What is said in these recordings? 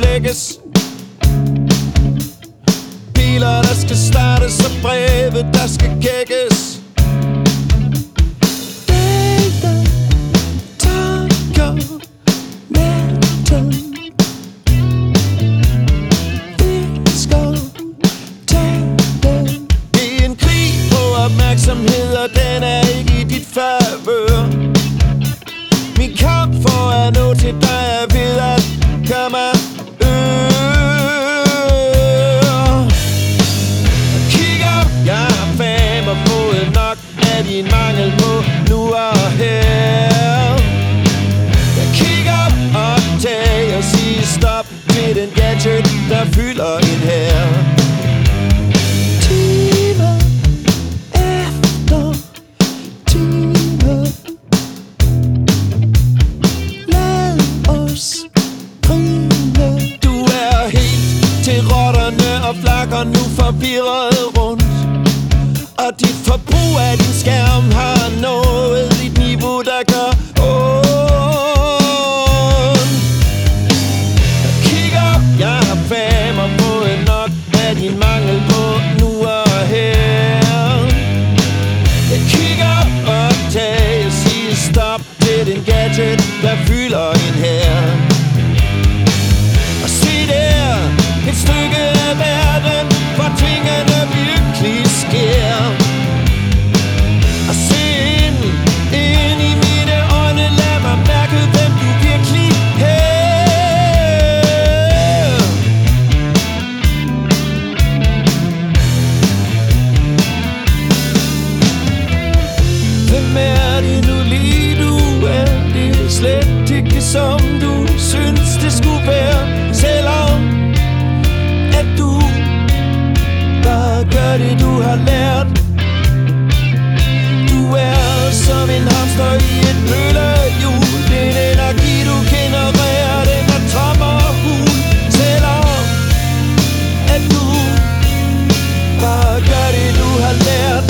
tjekkes. Biler, der skal startes, og breve, der skal kækkes. Opmærksomhed, og den er ikke i dit favør. Min kamp for at nå til dig er ved at komme Kig op, jeg har fame og fået nok af din mangel på nu og her. Jeg kigger op og tager og siger stop til den gadget, der fylder en her. Og flakker nu forvirret rundt. Og dit forbrug af din skærm har nået et niveau, der gør ondt. Kig op, jeg har fame og fået nok af din mangel på nu og her. Jeg kigger op og tager og siger stop til den gadget, der fylder en her. Og se der, et stykke af verden, hvor tingene virkelig sker. Og se ind i mine øjne, lad mig mærke, hvem du virkelig er. Hvem er det nu lige du er? Det er slet ikke som du synes det skulle være. Selvom at du bare gør det du har lært. Du er som en hamster i et møllehjul. Den energi du genererer, den er tom og hul. Selvom at du bare gør det du har lært.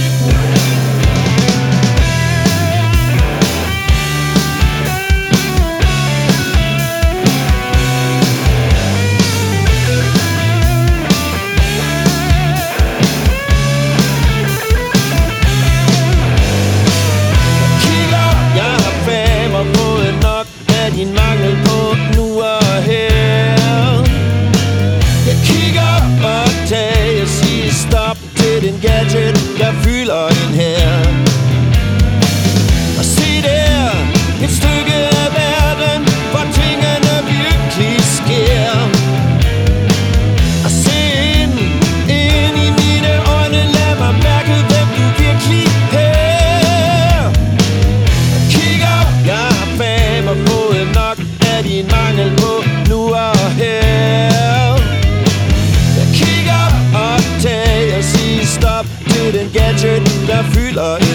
Din mangel på nu og her. Jeg kigger og tager og siger stop til den gadget, der fylder en her. Og se der, et stykke af verden, hvor tingene virkelig sker. Og se ind i mine øjne, lad mig mærke, hvem du virkelig er. Kigger op, jeg har fame og fået nok af din mangel på nu og her. Jeg kigger op og tager og siger stop til den gadget, der fylder